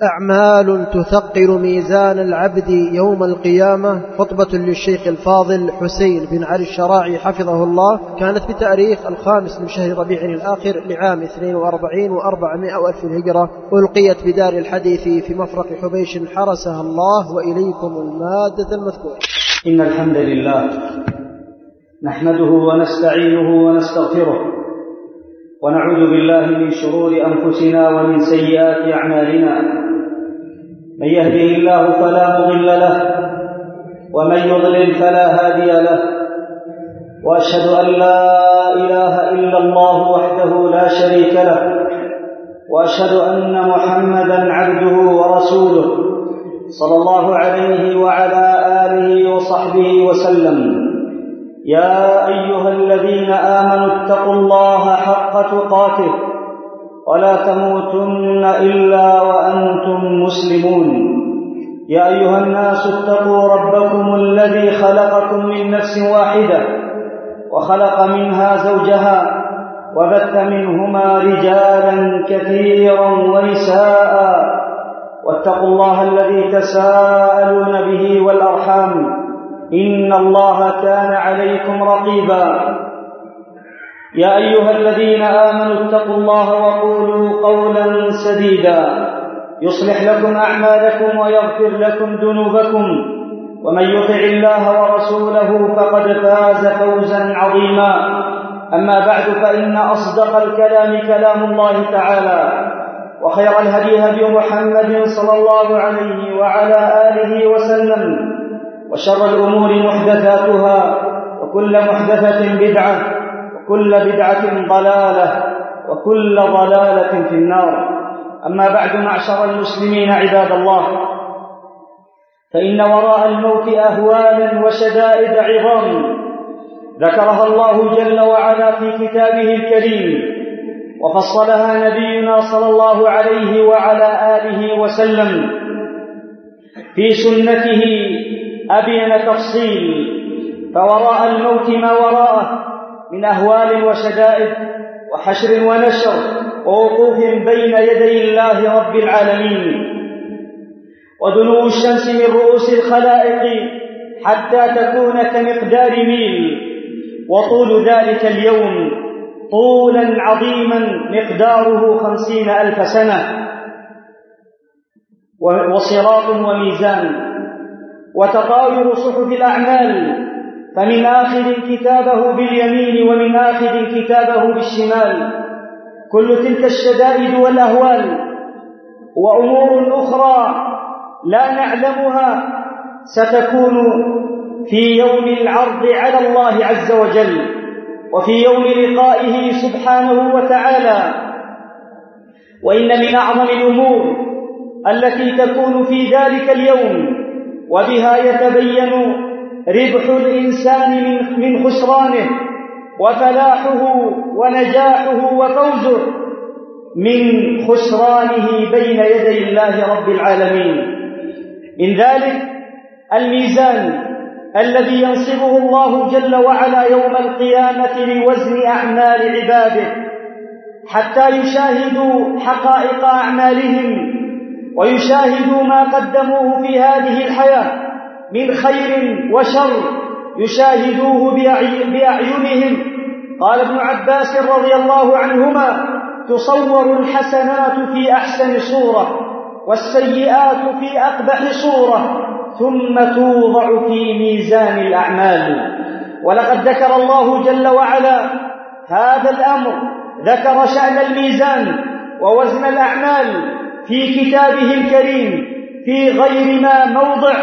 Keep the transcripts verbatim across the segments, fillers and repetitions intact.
أعمال تثقل ميزان العبد يوم القيامة. خطبة للشيخ الفاضل حسين بن علي الشراعي حفظه الله، كانت بتاريخ الخامس من شهر ربيع الآخر لعام اثنين وأربعين وأربعمائة وألف الهجرة، ألقيت بدار الحديث في مفرق حبيش حرسها الله. وإليكم المادة المذكورة. إن الحمد لله نحمده ونستعينه ونستغفره، ونعوذ بالله من شرور أنفسنا ومن سيئات أعمالنا. من يهده الله فلا مضل له، ومن يضلل فلا هادي له، وأشهد أن لا إله إلا الله وحده لا شريك له، وأشهد أن محمدا عبده ورسوله صلى الله عليه وعلى آله وصحبه وسلم. يا أيها الذين آمنوا اتقوا الله حق تقاته ولا تموتن إلا وأنتم مسلمون. يا أيها الناس اتقوا ربكم الذي خلقكم من نفس واحدة وخلق منها زوجها وبث منهما رجالا كثيرا ونساء، واتقوا الله الذي تساءلون به والأرحام، إن الله كان عليكم رقيبا. يا أيها الذين آمنوا اتقوا الله وقولوا قولا سديدا يصلح لكم أعمالكم ويغفر لكم ذنوبكم، ومن يطع الله ورسوله فقد فاز فوزا عظيما. أما بعد، فإن أصدق الكلام كلام الله تعالى، وخير الهدي هدي محمد صلى الله عليه وعلى آله وسلم، وشر الأمور محدثاتها، وكل محدثة بدعة، وكل بدعة ضلالة، وكل ضلالة في النار. أما بعد، معشر المسلمين عباد الله، فإن وراء الموت أهوالا وشدائد عظام ذكرها الله جل وعلا في كتابه الكريم، وفصلها نبينا صلى الله عليه وعلى آله وسلم في سنته أبين تفصيل. فوراء الموت ما وراءه من أهوال وشدائد وحشر ونشر ووقوف بين يدي الله رب العالمين، ودنو الشمس من رؤوس الخلائق حتى تكون كمقدار ميل، وطول ذلك اليوم طولا عظيما مقداره خمسين ألف سنة، وصراط وميزان، وتطاير صحف الأعمال، فمن آخذ كتابه باليمين ومن آخذ كتابه بالشمال. كل تلك الشدائد والأهوال وأمور أخرى لا نعلمها ستكون في يوم العرض على الله عز وجل، وفي يوم لقائه سبحانه وتعالى. وإن من أعظم الأمور التي تكون في ذلك اليوم وبها يتبين ربح الإنسان من خسرانه وفلاحه ونجاحه وفوزه، من خسرانه بين يدي الله رب العالمين. من ذلك الميزان الذي ينصبه الله جل وعلا يوم القيامة لوزن أعمال عباده، حتى يشاهدوا حقائق أعمالهم ويشاهدوا ما قدموه في هذه الحياة من خير وشر، يشاهدوه بأعينهم. قال ابن عباس رضي الله عنهما: تصور الحسنات في أحسن صورة والسيئات في أقبح صورة، ثم توضع في ميزان الأعمال. ولقد ذكر الله جل وعلا هذا الأمر، ذكر شأن الميزان ووزن الأعمال في كتابه الكريم في غير ما موضع،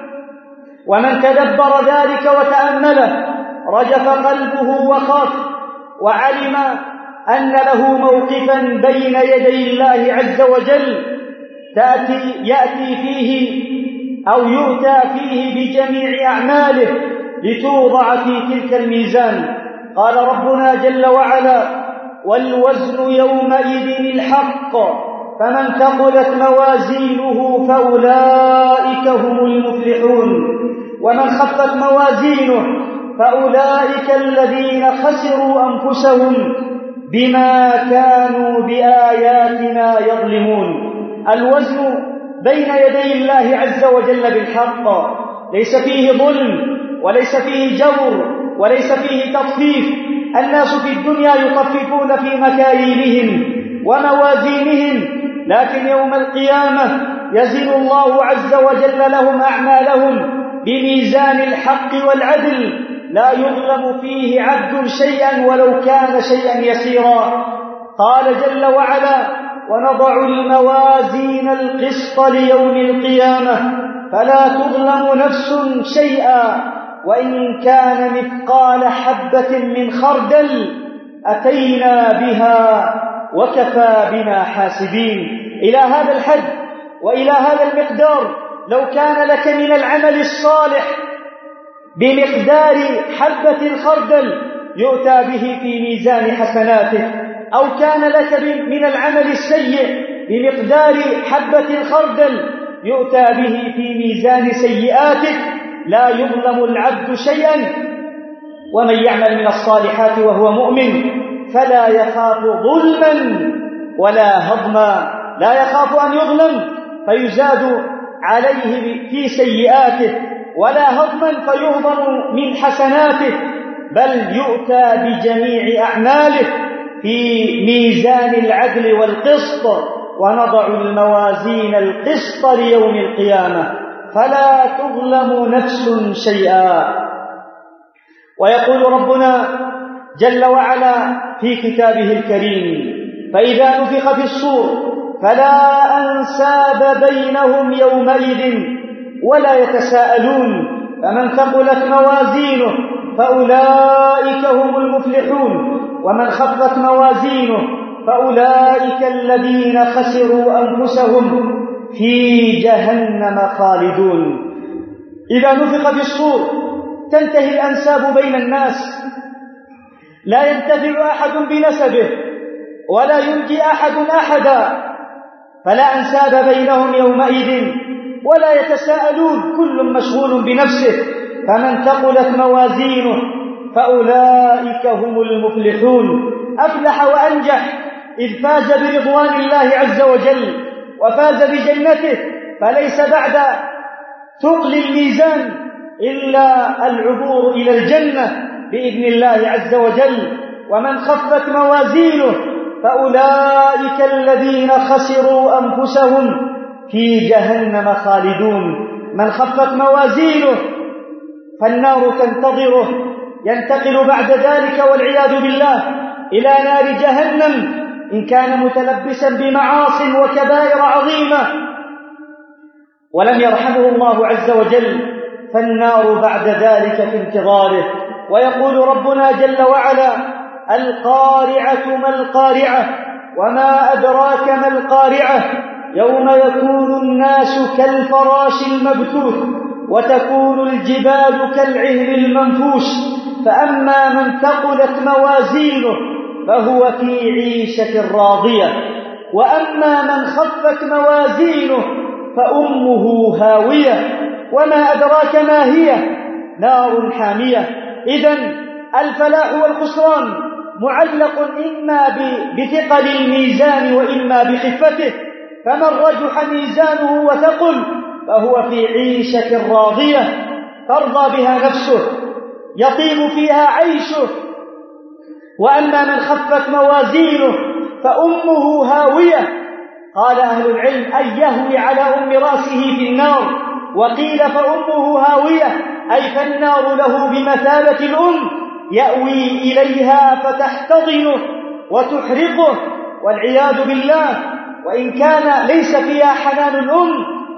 ومن تدبر ذلك وتأمله رجف قلبه وخاف، وعلم أن له موقفا بين يدي الله عز وجل تأتي يأتي فيه أو يؤتى فيه بجميع أعماله لتوضع في تلك الميزان. قال ربنا جل وعلا: والوزن يومئذ الحق فمن ثقلت موازينه فأولئك هم المفلحون، ومن خفت موازينه فأولئك الذين خسروا أنفسهم بما كانوا بآياتنا يظلمون. الوزن بين يدي الله عز وجل بالحق، ليس فيه ظلم وليس فيه جور وليس فيه تطفيف. الناس في الدنيا يطففون في مكاييلهم وموازينهم، لكن يوم القيامة يزن الله عز وجل لهم أعمالهم بميزان الحق والعدل، لا يظلم فيه عبد شيئا ولو كان شيئا يسيرا. قال جل وعلا: ونضع الموازين القسط ليوم القيامة فلا تظلم نفس شيئا وإن كان مثقال حبة من خردل أتينا بها وكفى بنا حاسبين. إلى هذا الحد وإلى هذا المقدار لو كان لك من العمل الصالح بمقدار حبة الخردل يؤتى به في ميزان حسناته، أو كان لك من العمل السيء بمقدار حبة الخردل يؤتى به في ميزان سيئاتك، لا يظلم العبد شيئا. ومن يعمل من الصالحات وهو مؤمن فلا يخاف ظلما ولا هضما، لا يخاف أن يظلم فيزاد عليه في سيئاته، ولا هضما فيهضم من حسناته، بل يؤتى بجميع أعماله في ميزان العدل والقسط. ونضع الموازين القسط ليوم القيامة فلا تظلم نفس شيئا. ويقول ربنا جل وعلا في كتابه الكريم: فإذا نفخ في الصور فلا أنساب بينهم يومئذ ولا يتساءلون فمن ثقلت موازينه فأولئك هم المفلحون ومن خفت موازينه فأولئك الذين خسروا أنفسهم في جهنم خالدون. إذا نفخ في الصور تنتهي الأنساب بين الناس، لا ينتفع أحد بنسبه ولا ينجي أحد أحدا، فلا أنساب بينهم يومئذ ولا يتساءلون، كل مشغول بنفسه. فمن ثقلت موازينه فأولئك هم المفلحون، أفلح وأنجح إذ فاز برضوان الله عز وجل وفاز بجنته، فليس بعد ثقل الميزان إلا العبور إلى الجنة بإذن الله عز وجل. ومن خفت موازينه فأولئك الذين خسروا أنفسهم في جهنم خالدون. من خفت موازينه فالنار تنتظره، ينتقل بعد ذلك والعياذ بالله إلى نار جهنم إن كان متلبسا بمعاص وكبائر عظيمة ولم يرحمه الله عز وجل، فالنار بعد ذلك في انتظاره. ويقول ربنا جل وعلا: القارعة ما القارعة وما أدراك ما القارعة يوم يكون الناس كالفراش المبثوث وتكون الجبال كالعهن المنفوش، فأما من ثقلت موازينه فهو في عيشة راضية وأما من خفت موازينه فأمه هاوية وما أدراك ما هي نار حامية. إذن الفلاح والخسران معلق إما بثقل الميزان وإما بخفته، فمن رجح ميزانه وثقل فهو في عيشة راضية ترضى بها نفسه يطيب فيها عيشه، وأما من خفت موازينه فأمه هاوية. قال أهل العلم: أن يهوي على أم رأسه في النار، وقيل فأمه هاوية أي فالنار له بمثابة الأم يأوي إليها فتحتضنه وتحرقه والعياذ بالله. وإن كان ليس فيها حنان الأم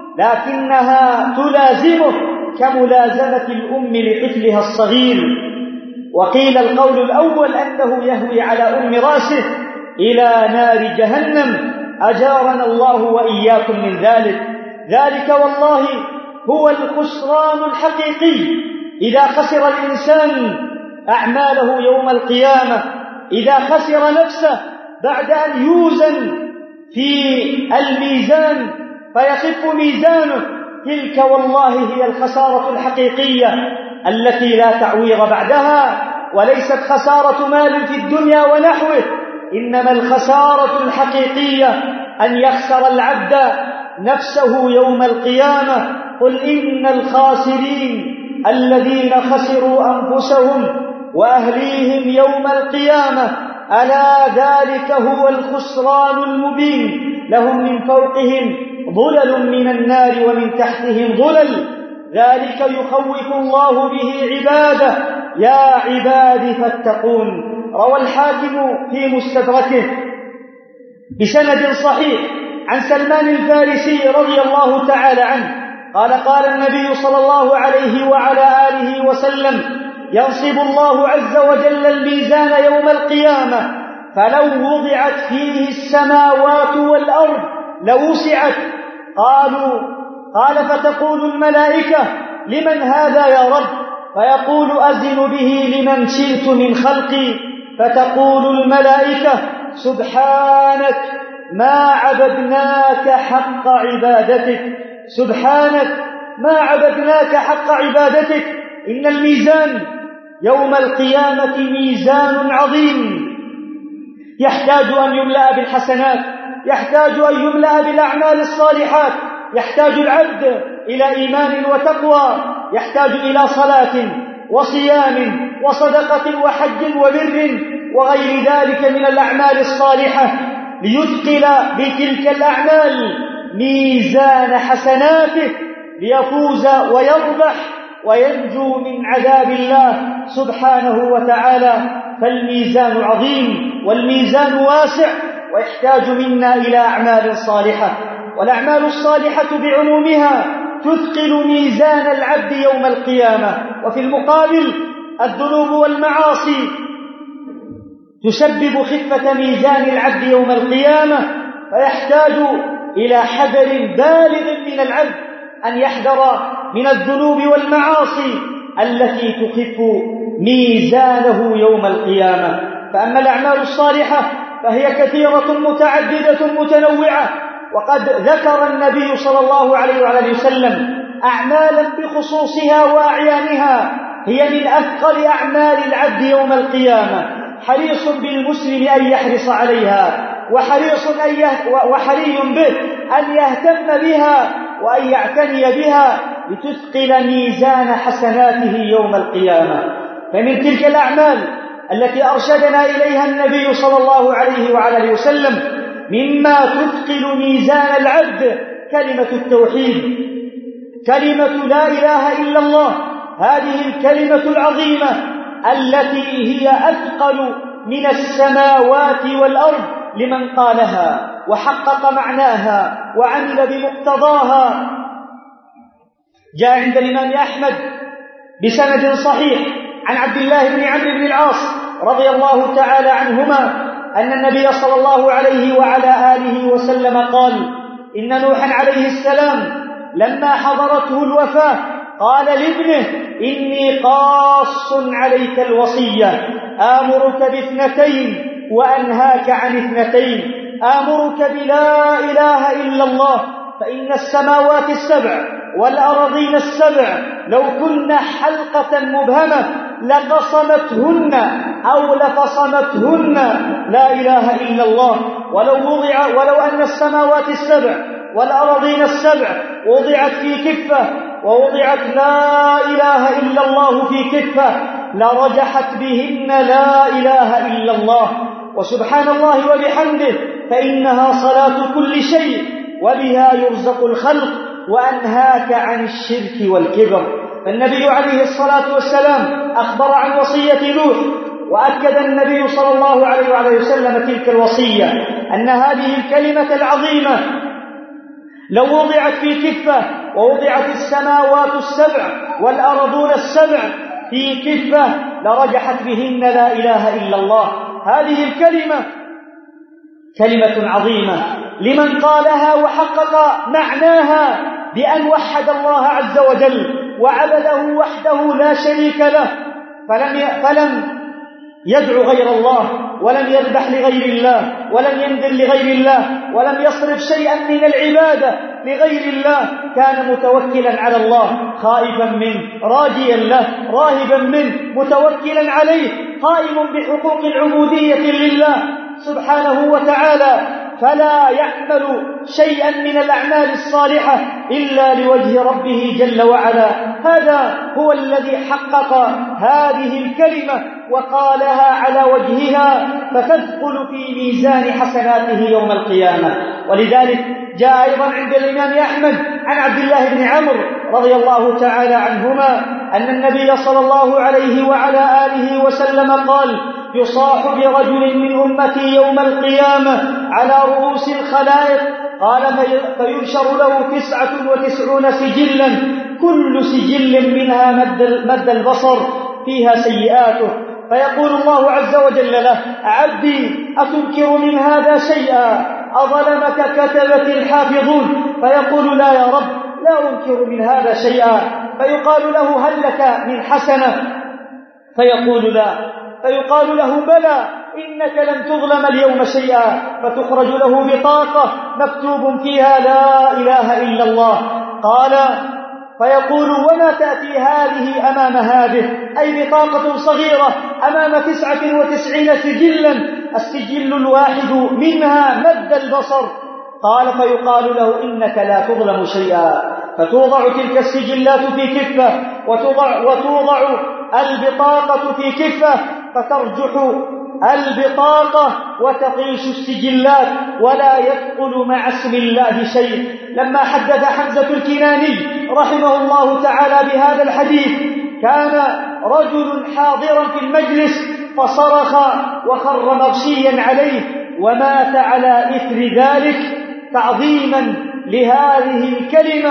لكنها تلازمه كملازمة الأم لطفلها الصغير. وقيل القول الأول أنه يهوي على أم رأسه إلى نار جهنم، أجارنا الله وإياكم من ذلك. ذلك والله هو الخسران الحقيقي، إذا خسر الإنسان أعماله يوم القيامة، إذا خسر نفسه بعد أن يوزن في الميزان فيخف ميزانه، تلك والله هي الخسارة الحقيقية التي لا تعويض بعدها، وليست خسارة مال في الدنيا ونحوه، إنما الخسارة الحقيقية أن يخسر العبد نفسه يوم القيامة. قل إن الخاسرين الذين خسروا أنفسهم وأهليهم يوم القيامة ألا ذلك هو الخسران المبين. لهم من فوقهم ظلل من النار ومن تحتهم ظلل ذلك يخوف الله به عباده يا عباد فاتقون. روى الحاكم في مستدركه بسند صحيح عن سلمان الفارسي رضي الله تعالى عنه قال قال النبي صلى الله عليه وعلى آله وسلم ينصب الله عز وجل الميزان يوم القيامة فلو وضعت فيه السماوات والأرض لوسعت. قالوا قال فتقول الملائكة لمن هذا يا رب؟ فيقول أزن به لمن شئت من خلقي. فتقول الملائكة سبحانك ما عبدناك حق عبادتك سبحانك ما عبدناك حق عبادتك. إن الميزان يوم القيامة ميزان عظيم يحتاج أن يملأ بالحسنات، يحتاج أن يملأ بالأعمال الصالحات، يحتاج العبد إلى إيمان وتقوى، يحتاج إلى صلاة وصيام وصدقة وحج وبر وغير ذلك من الأعمال الصالحة ليثقل بتلك الأعمال ميزان حسناته ليفوز ويربح وينجو من عذاب الله سبحانه وتعالى. فالميزان عظيم والميزان واسع ويحتاج منا إلى أعمال صالحة، والأعمال الصالحة بعمومها تثقل ميزان العبد يوم القيامة. وفي المقابل الذنوب والمعاصي تسبب خفة ميزان العبد يوم القيامة، فيحتاج إلى حذر بالغ من العبد أن يحذر من الذنوب والمعاصي التي تخف ميزانه يوم القيامة. فأما الأعمال الصالحة فهي كثيرة متعددة متنوعة، وقد ذكر النبي صلى الله عليه وعلى وسلم أعمالا بخصوصها وأعيانها هي من أثقل أعمال العبد يوم القيامة، حريص بالمسلم أن يحرص عليها، وحريص أن وحري به أن يهتم بها وأن يعتني بها لتثقل ميزان حسناته يوم القيامة. فمن تلك الأعمال التي أرشدنا إليها النبي صلى الله عليه وعلى وسلم مما تثقل ميزان العبد كلمة التوحيد، كلمة لا إله إلا الله، هذه الكلمة العظيمة التي هي أثقل من السماوات والأرض لمن قالها وحقق معناها وعمل بمقتضاها. جاء عند الإمام أحمد بسند صحيح عن عبد الله بن عمرو بن العاص رضي الله تعالى عنهما أن النبي صلى الله عليه وعلى آله وسلم قال إن نوحا عليه السلام لما حضرته الوفاة قال لابنه إني قاص عليك الوصية، آمرك باثنتين وأنهاك عن اثنتين، آمرك بلا إله إلا الله، فإن السماوات السبع والأرضين السبع لو كن حلقة مبهمة لقصمتهن أو لفصمتهن لا إله إلا الله. ولو وضع ولو أن السماوات السبع والأرضين السبع وضعت في كفة ووضعت لا إله إلا الله في كفة لرجحت بهن لا إله إلا الله. وسبحان الله وبحمده فإنها صلاة كل شيء وبها يرزق الخلق، وأنهاك عن الشرك والكبر. فالنبي عليه الصلاة والسلام أخبر عن وصية نوح، وأكد النبي صلى الله عليه وعلى وسلم تلك الوصية أن هذه الكلمة العظيمة لو وضعت في كفة ووضعت السماوات السبع والأرضون السبع في كفة لرجحت بهن لا إله إلا الله. هذه الكلمة كلمة عظيمة لمن قالها وحقق معناها بأن وحد الله عز وجل وعبده وحده لا شريك له، فلم فلم يدعو غير الله ولم يذبح لغير الله ولم ينذر لغير الله ولم يصرف شيئا من العبادة لغير الله، كان متوكلا على الله خائفا منه راجيا له راهبا منه متوكلا عليه قائم بحقوق العبودية لله سبحانه وتعالى. فلا يعمل شيئا من الأعمال الصالحة إلا لوجه ربه جل وعلا. هذا هو الذي حقق هذه الكلمة وقالها على وجهها فتدخل في ميزان حسناته يوم القيامة. ولذلك جاء أيضا عند الإمام أحمد عن عبد الله بن عمرو رضي الله تعالى عنهما أن النبي صلى الله عليه وعلى آله وسلم قال: يصاح برجل من أمتي يوم القيامة على رؤوس الخلائق، قال فينشر له تسعة وتسعون سجلا كل سجل منها مد البصر فيها سيئاته، فيقول الله عز وجل له: عبدي أتنكر من هذا شيئا؟ أظلمك كتبة الحافظون؟ فيقول: لا يا رب، لا أنكر من هذا شيئا. فيقال له: هل لك من حسنة؟ فيقول: لا. فيقال له: بلى، إنك لم تظلم اليوم شيئا. فتخرج له بطاقة مكتوب فيها لا إله إلا الله. قال: فيقول: وما تأتي هذه أمام هذه؟ أي بطاقة صغيرة أمام تسعة وتسعين سجلا، السجل الواحد منها مد البصر. قال: فيقال له: إنك لا تظلم شيئا. فتوضع تلك السجلات في كفة، وتوضع, وتوضع البطاقة في كفة، فترجح البطاقة وتطيش السجلات ولا يدخل مع اسم الله شيء. لما حدث حمزة الكناني رحمه الله تعالى بهذا الحديث، كان رجل حاضرا في المجلس فصرخ وخر مغشيا عليه ومات على إثر ذلك تعظيما لهذه الكلمة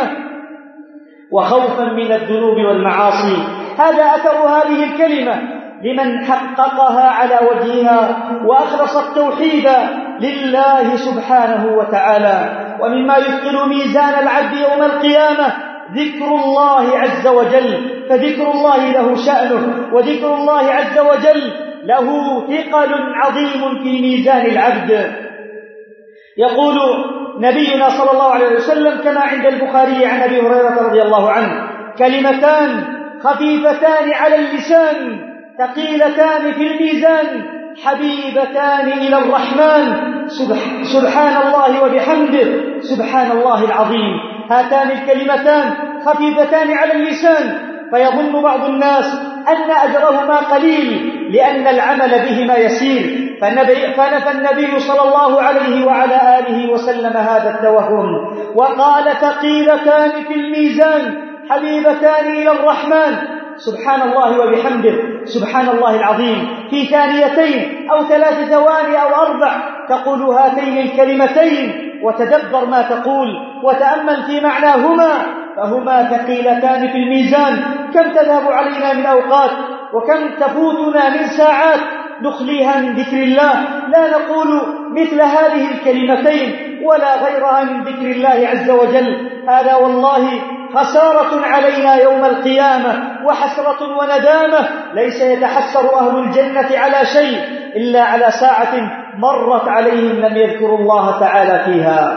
وخوفا من الذنوب والمعاصي. هذا أثر هذه الكلمة لمن حققها على وجهها وأخلص التوحيد لله سبحانه وتعالى. ومما يثقل ميزان العبد يوم القيامة ذكر الله عز وجل، فذكر الله له شأنه، وذكر الله عز وجل له ثقل عظيم في ميزان العبد. يقول نبينا صلى الله عليه وسلم كما عند البخاري عن أبي هريرة رضي الله عنه: كلمتان خفيفتان على اللسان ثقيلتان في الميزان حبيبتان إلى الرحمن سبحان الله وبحمده سبحان الله العظيم. هاتان الكلمتان خفيفتان على اللسان، فيظن بعض الناس أن أجرهما قليل لأن العمل بهما يسير، فنفى النبي صلى الله عليه وعلى آله وسلم هذا التوهم وقال: ثقيلتان في الميزان حبيبتان إلى الرحمن سبحان الله وبحمده سبحان الله العظيم، في ثانيتين أو ثلاث ثواني أو أربع تقول هاتين الكلمتين وتدبر ما تقول وتأمل في معناهما، فهما ثقيلتان في الميزان. كم تذهب علينا من أوقات وكم تفوتنا من ساعات نخليها من ذكر الله، لا نقول مثل هذه الكلمتين ولا غيرها من ذكر الله عز وجل. هذا والله خسارة علينا يوم القيامة وحسرة وندامة. ليس يتحسر أهل الجنة على شيء إلا على ساعة مرت عليهم لم يذكروا الله تعالى فيها.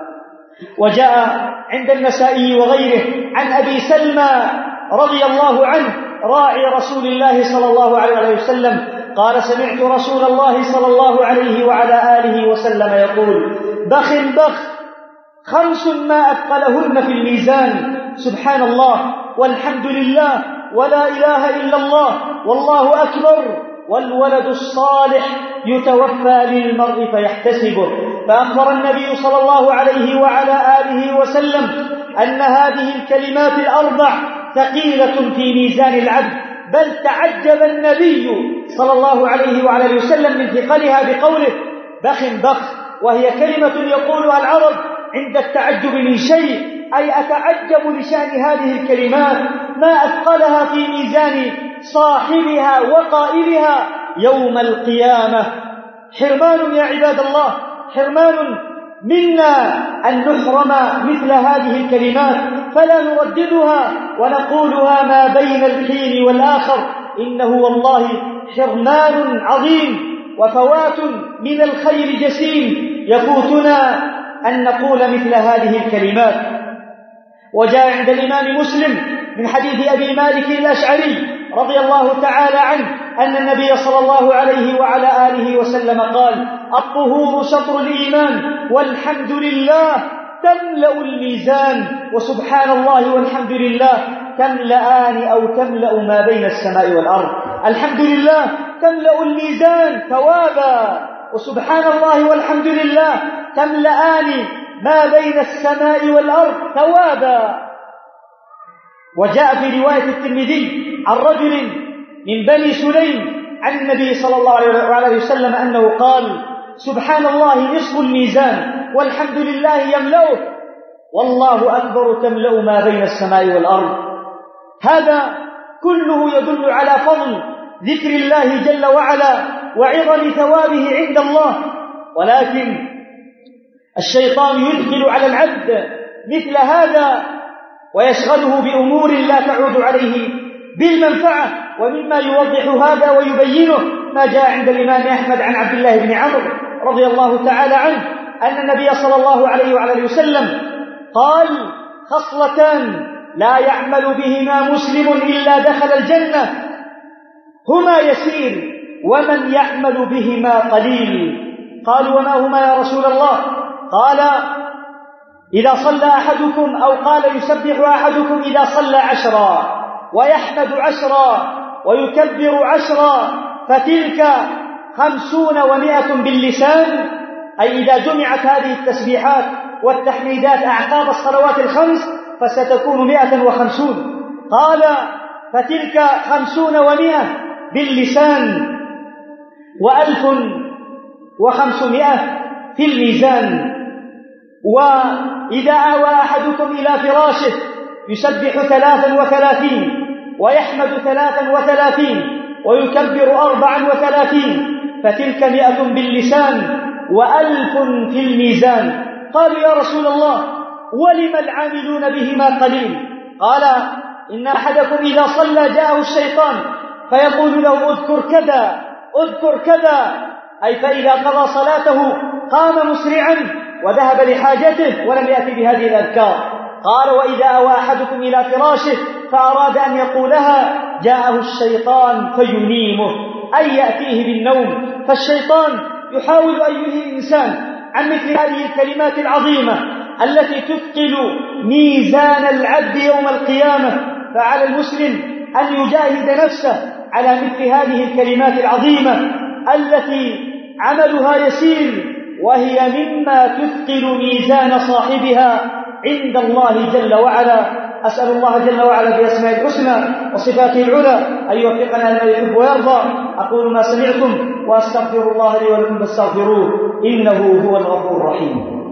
وجاء عند النسائي وغيره عن أبي سلمى رضي الله عنه راعي رسول الله صلى الله عليه وسلم قال: سمعت رسول الله صلى الله عليه وعلى آله وسلم يقول: بخ بخ خمس ما أثقلهن في الميزان، سبحان الله والحمد لله ولا إله إلا الله والله أكبر، والولد الصالح يتوفى للمرء فيحتسبه. فأخبر النبي صلى الله عليه وعلى آله وسلم أن هذه الكلمات الأربع ثقيلة في ميزان العبد، بل تعجب النبي صلى الله عليه وعلى آله وسلم من ثقلها بقوله: بخ بخ، وهي كلمة يقولها العرب عند التعجب من شيء، أي أتعجب لشأن هذه الكلمات ما أثقلها في ميزان صاحبها وقائلها يوم القيامة. حرمان يا عباد الله، حرمان منا أن نحرم مثل هذه الكلمات، فلا نرددها ونقولها ما بين الحين والآخر، إنه والله حرمان عظيم وفوات من الخير جسيم يفوتنا أن نقول مثل هذه الكلمات. وجاء عند الإمام مسلم من حديث أبي مالك الأشعري رضي الله تعالى عنه أن النبي صلى الله عليه وعلى آله وسلم قال: الطهور شطر الإيمان والحمد لله تملأ الميزان. وسبحان الله والحمد لله تملأان أو تملأ ما بين السماء والأرض. الحمد لله تملأ الميزان ثوابا، وسبحان الله والحمد لله تملأان ما بين السماء والأرض ثوابا. وجاء في رواية الترمذي عن رجل من بني سليم عن النبي صلى الله عليه وسلم أنه قال: سبحان الله نصف الميزان والحمد لله يملأه والله أكبر تملأ ما بين السماء والأرض. هذا كله يدل على فضل ذكر الله جل وعلا وعظم ثوابه عند الله. ولكن الشيطان يدخل على العبد مثل هذا ويشغله بأمور لا تعود عليه بالمنفعة. ومما يوضح هذا ويبينه ما جاء عند الإمام أحمد عن عبد الله بن عمرو رضي الله تعالى عنه أن النبي صلى الله عليه وعلى وسلم قال: خصلتان لا يعمل بهما مسلم إلا دخل الجنة، هما يسير ومن يعمل بهما قليل. قالوا: وما هما يا رسول الله؟ قال: إذا صلى أحدكم أو قال يسبح أحدكم إذا صلى عشرا ويحمد عشرا ويكبر عشرا فتلك خمسون ومائة باللسان، أي إذا جمعت هذه التسبيحات والتحميدات أعقاب الصلوات الخمس فستكون مائة وخمسون. قال: فتلك خمسون ومائة باللسان وألف وخمسمائة في الميزان. وإذا آوى أحدكم إلى فراشه يسبح ثلاثا وثلاثين ويحمد ثلاثا وثلاثين ويكبر أربعا وثلاثين فتلك مئة باللسان وألف في الميزان. قالوا: يا رسول الله ولم العاملون بهما قليل؟ قال: إن أحدكم إذا صلى جاءه الشيطان فيقول له: اذكر كذا اذكر كذا، أي فإذا قضى صلاته قام مسرعا وذهب لحاجته ولم يأتي بهذه الأذكار. قال: وإذا أوى أحدكم إلى فراشه فأراد أن يقولها جاءه الشيطان فينيمه، أي يأتيه بالنوم. فالشيطان يحاول أن يلهي الإنسان عن مثل هذه الكلمات العظيمة التي تثقل ميزان العبد يوم القيامة. فعلى المسلم أن يجاهد نفسه على مثل هذه الكلمات العظيمة التي عملها يسير وهي مما تثقل ميزان صاحبها عند الله جل وعلا. أسأل الله جل وعلا بأسماء الحسنى وصفاته العلى أن يوفقنا لما يحب ويرضى. أقول ما سمعتم وأستغفر الله لي ولكم فاستغفروه إنه هو الغفور الرحيم.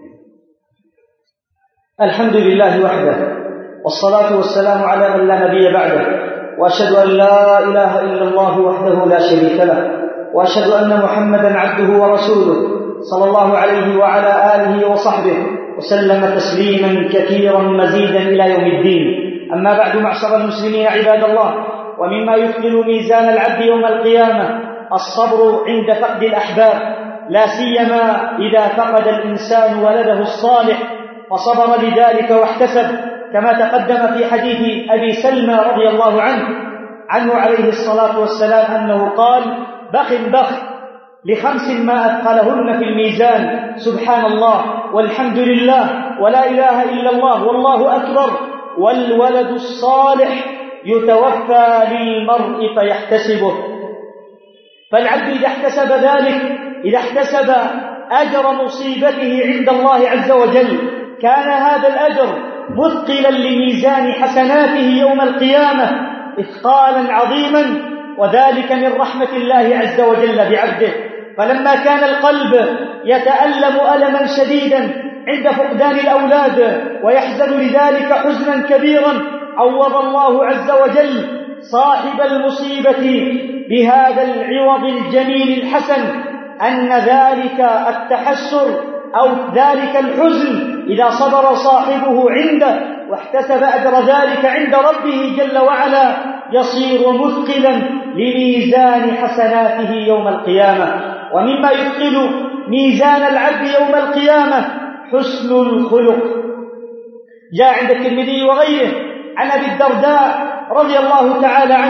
الحمد لله وحده والصلاة والسلام على من لا نبي بعده، وأشهد أن لا إله إلا الله وحده لا شريك له، وأشهد أن محمدا عبده ورسوله صلى الله عليه وعلى آله وصحبه وسلم تسليما كثيرا مزيدا إلى يوم الدين. أما بعد، معشر المسلمين عباد الله، ومما يثقل ميزان العبد يوم القيامة الصبر عند فقد الأحباب، لا سيما إذا فقد الإنسان ولده الصالح فصبر لذلك واحتسب، كما تقدم في حديث أبي سلمى رضي الله عنه عنه عليه الصلاة والسلام أنه قال: بخ بخ لخمس ما أثقلهن في الميزان، سبحان الله والحمد لله ولا إله إلا الله والله أكبر، والولد الصالح يتوفى للمرء فيحتسبه. فالعبد إذا احتسب ذلك، إذا احتسب أجر مصيبته عند الله عز وجل، كان هذا الأجر مثقلا لميزان حسناته يوم القيامة إثقالا عظيما، وذلك من رحمة الله عز وجل بعبده. فلما كان القلب يتألم ألما شديدا عند فقدان الأولاد ويحزن لذلك حزنا كبيرا، عوض الله عز وجل صاحب المصيبة بهذا العوض الجميل الحسن، أن ذلك التحسر أو ذلك الحزن إذا صبر صاحبه عنده واحتسب أجر ذلك عند ربه جل وعلا يصير مثقلا لميزان حسناته يوم القيامة. ومما يثقل ميزان العبد يوم القيامة حسن الخلق. جاء عند الترمذي وغيره عن أبي الدرداء رضي الله تعالى عنه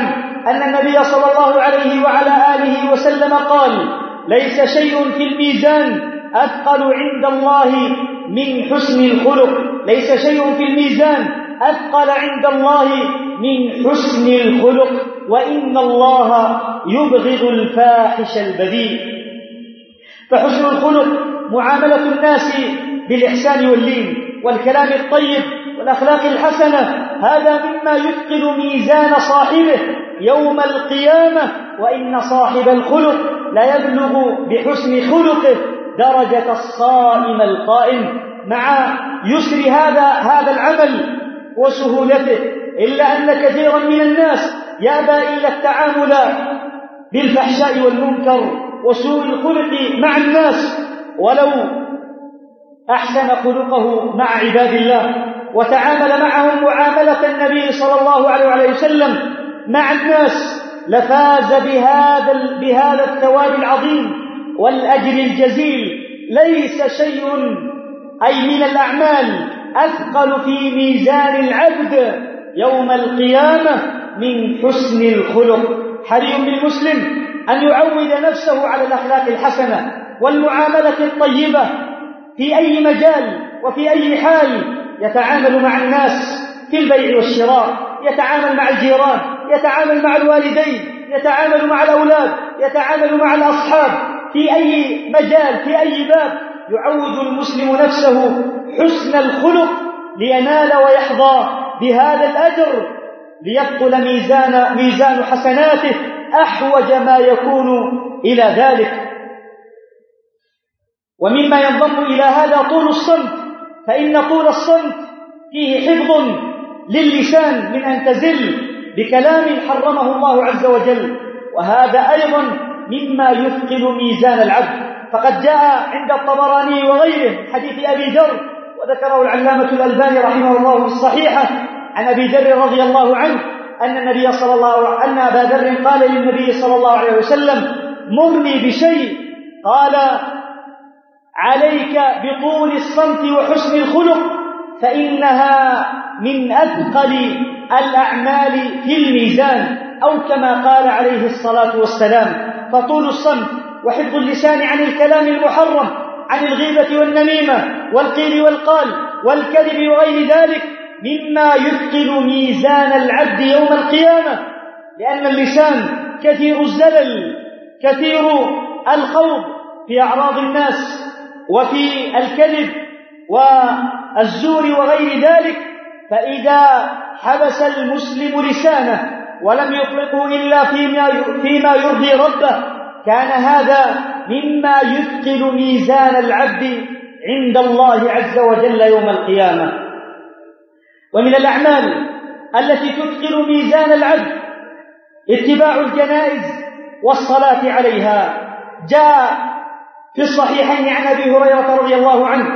أن النبي صلى الله عليه وعلى آله وسلم قال: ليس شيء في الميزان أثقل عند الله من حسن الخلق ليس شيء في الميزان أثقل عند الله من حسن الخلق وإن الله يبغض الفاحش البذيء. فحسن الخلق معاملة الناس بالإحسان واللين والكلام الطيب والأخلاق الحسنة، هذا مما يثقل ميزان صاحبه يوم القيامة، وإن صاحب الخلق لا يبلغ بحسن خلقه درجة الصائم القائم، مع يسر هذا هذا العمل وسهولته، إلا أن كثيرا من الناس يأبى إلا التعامل بالفحشاء والمنكر وسوء الخلق مع الناس، ولو أحسن خلقه مع عباد الله وتعامل معهم معاملة النبي صلى الله عليه وسلم مع الناس لفاز بهذا بهذا الثواب العظيم والأجر الجزيل. ليس شيء أي من الأعمال أثقل في ميزان العبد يوم القيامة من حسن الخلق. حري بالمسلم أن يعود نفسه على الأخلاق الحسنة والمعاملة الطيبة في أي مجال وفي أي حال يتعامل مع الناس في البيع والشراء، يتعامل مع الجيران، يتعامل مع الوالدين، يتعامل مع الأولاد، يتعامل مع الأصحاب، في أي مجال في أي باب يعود المسلم نفسه حسن الخلق لينال ويحظى بهذا الأجر، ليبطل ميزان, ميزان حسناته أحوج ما يكون إلى ذلك. ومما ينضم إلى هذا طول الصمت، فإن طول الصمت فيه حفظ للسان من أن تزل بكلام حرمه الله عز وجل، وهذا أيضا مما يثقل ميزان العبد. فقد جاء عند الطبراني وغيره حديث أبي ذر، وذكره العلامة الألباني رحمه الله في الصحيحة عن أبي ذر رضي الله عنه أن النبي صلى الله أن أبا ذر قال للنبي صلى الله عليه وسلم: مرني بشيء. قال: عليك بطول الصمت وحسن الخلق، فإنها من أثقل الأعمال في الميزان، أو كما قال عليه الصلاة والسلام. فطول الصمت وحفظ اللسان عن الكلام المحرم، عن الغيبة والنميمة والقيل والقال والكذب وغير ذلك، مما يثقل ميزان العبد يوم القيامة، لأن اللسان كثير الزلل، كثير الخوض في أعراض الناس وفي الكذب والزور وغير ذلك. فإذا حبس المسلم لسانه ولم يطلقه إلا فيما يرضي ربه، كان هذا مما يثقل ميزان العبد عند الله عز وجل يوم القيامة. ومن الأعمال التي تثقل ميزان العبد اتباع الجنائز والصلاة عليها. جاء في الصحيحين عن أبي هريرة رضي الله عنه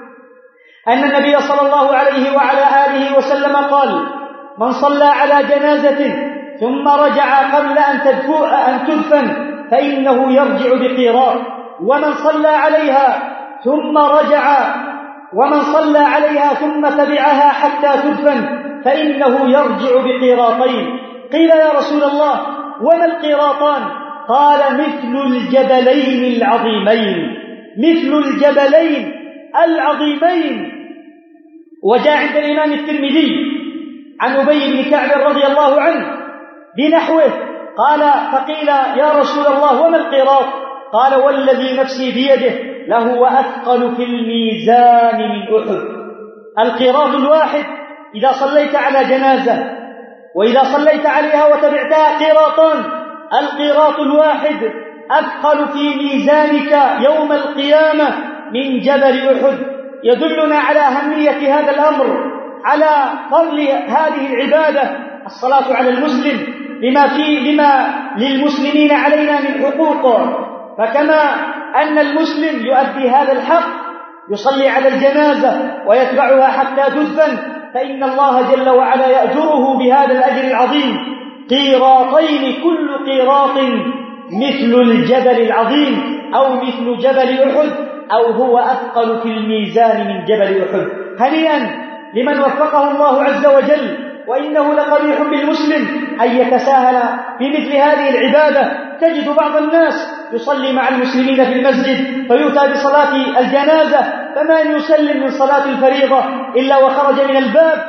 أن النبي صلى الله عليه وعلى آله وسلم قال: من صلى على جنازة ثم رجع قبل أن تدفن فإنه يرجع بقيراط، ومن صلى عليها ثم رجع ومن صلى عليها ثم تبعها حتى تدفن فإنه يرجع بقيراطين. قيل: يا رسول الله وما القيراطان؟ قال: مثل الجبلين العظيمين مثل الجبلين العظيمين. وجاء عند الإمام الترمذي عن أبي بن كعب رضي الله عنه بنحوه، قال: فقيل: يا رسول الله وما القيراط؟ قال: والذي نفسي بيده لهو أثقل في الميزان من أحد. القيراط الواحد إذا صليت على جنازة وإذا صليت عليها وتبعتها قيراطان، القيراط الواحد أثقل في ميزانك يوم القيامة من جبل أحد. يدلنا على أهمية هذا الأمر، على فضل هذه العبادة الصلاة على المسلم، لما فيه لما للمسلمين علينا من حقوق. فكما أن المسلم يؤدي هذا الحق، يصلي على الجنازة ويتبعها حتى تدفن، فإن الله جل وعلا يأجره بهذا الأجر العظيم قيراطين، كل قيراط مثل الجبل العظيم أو مثل جبل أحد، أو هو أثقل في الميزان من جبل أحد. هنيئا لمن وفقه الله عز وجل وإنه لقبيح بالمسلم أن يتساهل في مثل هذه العبادة. تجد بعض الناس يصلي مع المسلمين في المسجد فيؤتى بصلاة الجنازة، فما أن يسلم من صلاة الفريضة إلا وخرج من الباب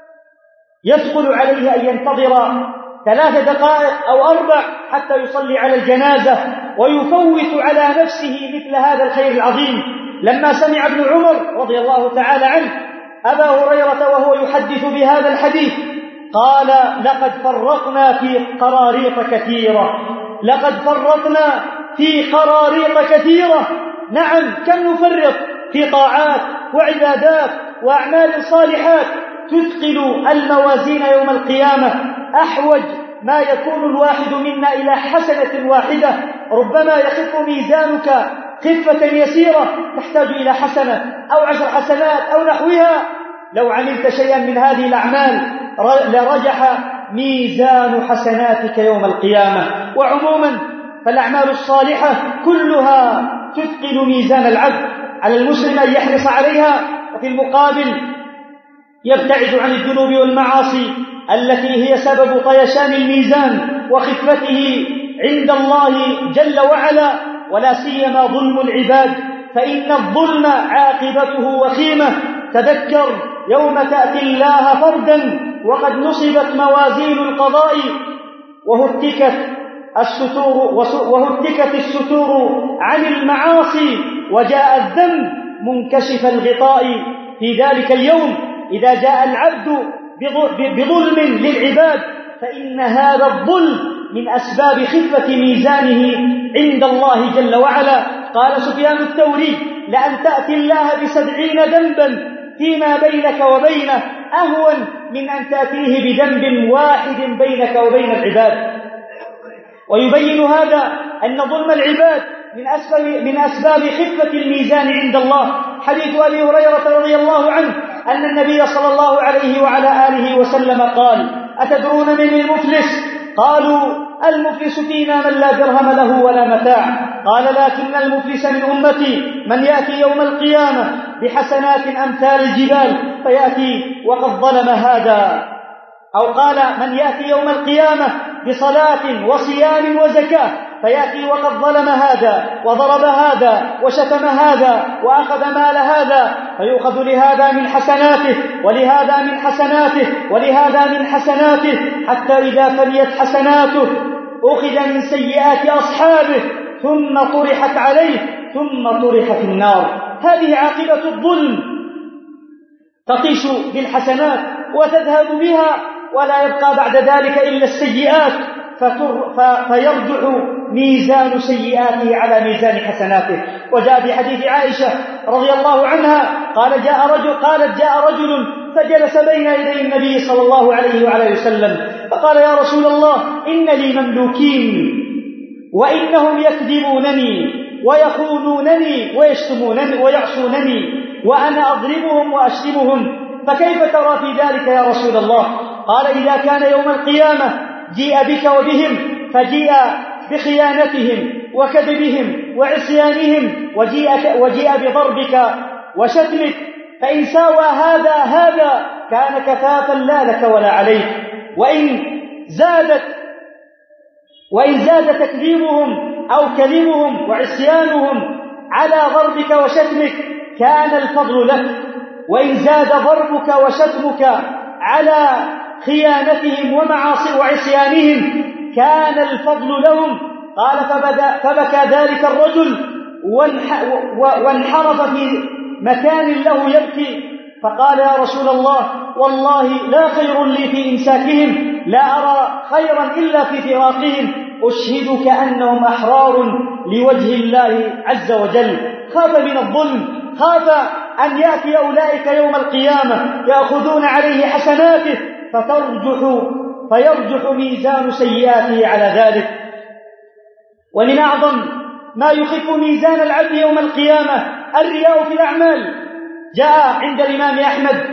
يثقل عليه أن ينتظر ثلاث دقائق أو أربع حتى يصلي على الجنازة، ويفوت على نفسه مثل هذا الخير العظيم. لما سمع ابن عمر رضي الله تعالى عنه أبا هريرة وهو يحدث بهذا الحديث قال: لقد فرطنا في قراريط كثيرة، لقد فرطنا في قراريط كثيرة. نعم، كم نفرط في طاعات وعبادات وأعمال صالحات تثقل الموازين يوم القيامة. أحوج ما يكون الواحد منا إلى حسنة واحدة، ربما يخف ميزانك خفة يسيرة تحتاج إلى حسنة أو عشر حسنات أو نحوها. لو عملت شيئا من هذه الأعمال لرجح ميزان حسناتك يوم القيامة. وعموما فالأعمال الصالحة كلها تثقل ميزان العبد، على المسلم أن يحرص عليها، وفي المقابل يبتعد عن الذنوب والمعاصي التي هي سبب طيشان الميزان وخفته عند الله جل وعلا، ولا سيما ظلم العباد، فإن الظلم عاقبته وخيمة. تذكر يوم تأتي الله فردا وقد نصبت موازين القضاء وهتكت الستور وهتكت الستور عن المعاصي وجاء الذنب منكشف الغطاء. في ذلك اليوم إذا جاء العبد بظلم للعباد فإن هذا الظلم من أسباب خفة ميزانه عند الله جل وعلا. قال سفيان الثوري: لأن تأتي الله بسبعين ذنبا فيما بينك وبينه أهون من أن تأتيه بذنب واحد بينك وبين العباد. ويبين هذا أن ظلم العباد من أسباب, من أسباب خفة الميزان عند الله. حديث أبي هريرة رضي الله عنه أن النبي صلى الله عليه وعلى آله وسلم قال: أتدرون من المفلس؟ قالوا: المفلس فينا من لا درهم له ولا متاع. قال: لكن المفلس من أمتي من يأتي يوم القيامة بحسنات أمثال الجبال فيأتي وقد ظلم هذا. أو قال: من يأتي يوم القيامة بصلاة وصيام وزكاة فيأتي وقد ظلم هذا وضرب هذا وشتم هذا وأخذ مال هذا، فيؤخذ لهذا من حسناته ولهذا من حسناته ولهذا من حسناته، حتى إذا فنيت حسناته أخذ من سيئات أصحابه ثم طرحت عليه ثم طرح في النار. هذه عاقبة الظلم، تطيش بالحسنات وتذهب بها ولا يبقى بعد ذلك إلا السيئات، فيرجع ميزان سيئاته على ميزان حسناته. وجاء في حديث عائشة رضي الله عنها قال جاء رجل قالت جاء رجل فجلس بين يدي النبي صلى الله عليه وعلى وسلم فقال: يا رسول الله، إن لي مملوكين وإنهم يكذبونني ويخونونني ويشتمونني ويعصونني وأنا أضربهم وأشتمهم، فكيف ترى في ذلك يا رسول الله؟ قال: إذا كان يوم القيامة جيء بك وبهم، فجيء بخيانتهم وكذبهم وعصيانهم وجيء, وجيء بضربك وشتمك، فإن ساوى هذا هذا كان كفافا لا لك ولا عليك. وإن زادت وإن زاد تكذيبهم أو كذبهم وعصيانهم على ضربك وشتمك كان الفضل لك، وإن زاد ضربك وشتمك على خيانتهم ومعاصي وعصيانهم كان الفضل لهم. قال: فبكى ذلك الرجل وانحرف في مكان له يبكي، فقال: يا رسول الله، والله لا خير لي في إمساكهم، لا أرى خيرا إلا في فراقهم، أشهدك أنهم أحرار لوجه الله عز وجل. خاف من الظلم، خاف أن يأتي أولئك يوم القيامة يأخذون عليه حسناته فترجح فيرجح ميزان سيئاته على ذلك. ومن أعظم ما يخف ميزان العبد يوم القيامة الرياء في الأعمال. جاء عند الإمام أحمد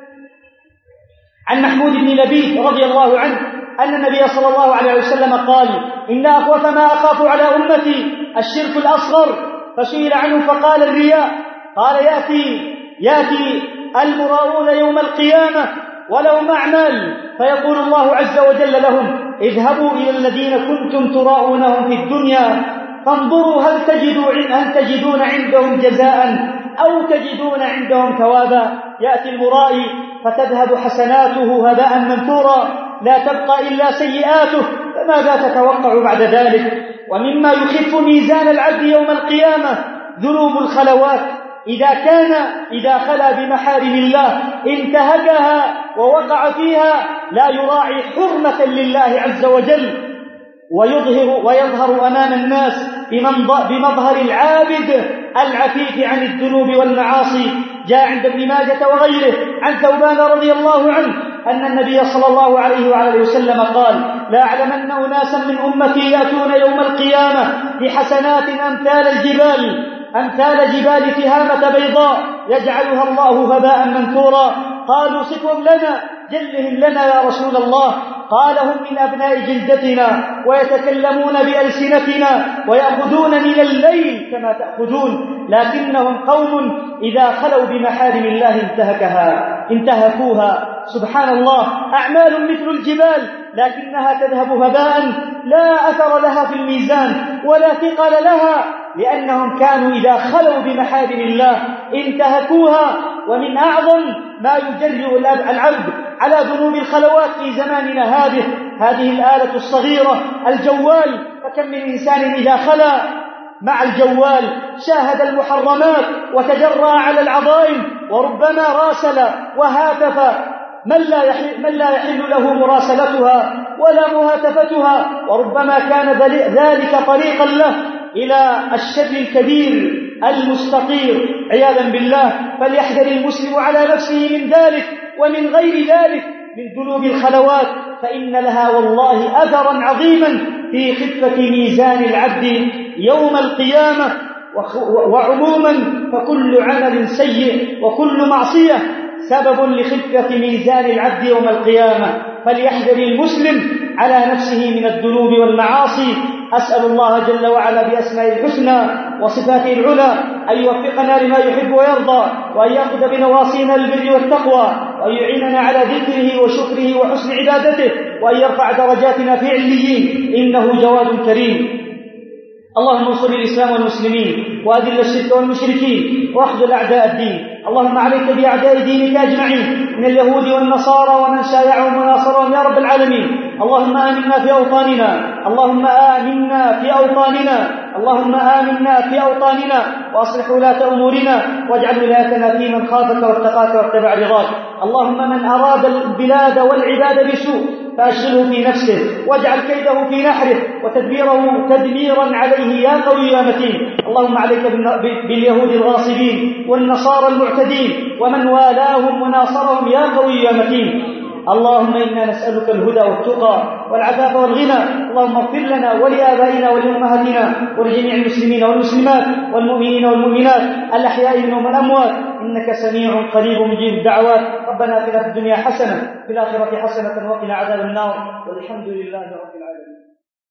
عن محمود بن لبيد رضي الله عنه أن النبي صلى الله عليه وسلم قال: إن أخوف ما أخاف على أمتي الشرك الأصغر، فسئل عنه فقال: الرياء. قال: يأتي, يأتي المراؤون يوم القيامة ولهم أعمال، فيقول الله عز وجل لهم: اذهبوا إلى الذين كنتم تراءونهم في الدنيا فانظروا هل تجدوا هل تجدون عندهم جزاء أو تجدون عندهم ثوابا. يأتي المرائي فتذهب حسناته هباء منثورا، لا تبقى إلا سيئاته، فماذا تتوقع بعد ذلك؟ ومما يخف ميزان العبد يوم القيامة ذنوب الخلوات. إذا كان إذا خلا بمحارم الله انتهكها ووقع فيها، لا يراعي حرمة لله عز وجل، ويظهر ويظهر أمام الناس بمظهر العابد العفيف عن الذنوب والمعاصي. جاء عند ابن ماجة وغيره عن ثوبان رضي الله عنه أن النبي صلى الله عليه وآله وسلم قال: لا أعلمن أناسا من أمتي يأتون يوم القيامة بحسنات أمثال الجبال أمثال جبال تهامة بيضاء يجعلها الله هباء منثورا. قالوا: صفهم لنا، جلهم لنا يا رسول الله. قال: هم من أبناء جلدتنا ويتكلمون بألسنتنا ويأخذون من الليل كما تأخذون، لكنهم قوم إذا خلوا بمحارم الله انتهكها انتهكوها. سبحان الله، أعمال مثل الجبال لكنها تذهب هباء، لا أثر لها في الميزان ولا ثقل لها، لأنهم كانوا إذا خلوا بمحارم الله انتهكوها. ومن أعظم ما يجرئ العبد على ذنوب الخلوات في زماننا هذه هذه الآلة الصغيرة الجوال. فكم من إنسان إذا خلا مع الجوال شاهد المحرمات وتجرأ على العظائم، وربما راسل وهاتف من لا يحل, من لا يحل له مراسلتها ولا مهاتفتها، وربما كان ذلك طريقا له إلى الشر الكبير المستطير عياذا بالله. فليحذر المسلم على نفسه من ذلك ومن غير ذلك من ذنوب الخلوات، فإن لها والله أثرا عظيما في خفة ميزان العبد يوم القيامة. وعموما فكل عمل سيء وكل معصية سبب لخفة ميزان العبد يوم القيامة، فليحذر المسلم على نفسه من الذنوب والمعاصي. أسأل الله جل وعلا بأسمائه الحسنى وصفاته العلى أن يوفقنا لما يحب ويرضى، وأن يأخذ بنواصينا البر والتقوى، وأن يعيننا على ذكره وشكره وحسن عبادته، وأن يرفع درجاتنا في عليين، إنه جواد كريم. اللهم انصر الإسلام والمسلمين وأذل الشرك والمشركين واخذل أعداء الدين. اللهم عليك بأعداء دينك أجمعين من اليهود والنصارى ومن شايعهم وناصرهم يا رب العالمين. اللهم آمنا في أوطاننا اللهم آمنا في أوطاننا اللهم آمنا في أوطاننا وأصلح ولاة أمورنا، واجعل ولايتنا في من خافك واتقاك واتبع رضاك. اللهم من أراد البلاد والعباد بسوء فأشغله في نفسه، واجعل كيده في نحره وتدبيره تدميرا عليه يا قوي يا متين. اللهم عليك باليهود الغاصبين والنصارى المعتدين ومن والاهم وناصرهم يا قوي يا متين. اللهم إنا نسألك الهدى والتقى والعفاف والغنى. اللهم اغفر لنا ولآبائنا ولأمهاتنا ولجميع المسلمين والمسلمات والمؤمنين والمؤمنات الأحياء منهم والأموات، إنك سميع قريب مجيب الدعوات. ربنا آتنا في الدنيا حسنة في الآخرة حسنة وقنا عذاب النار، والحمد لله رب العالمين.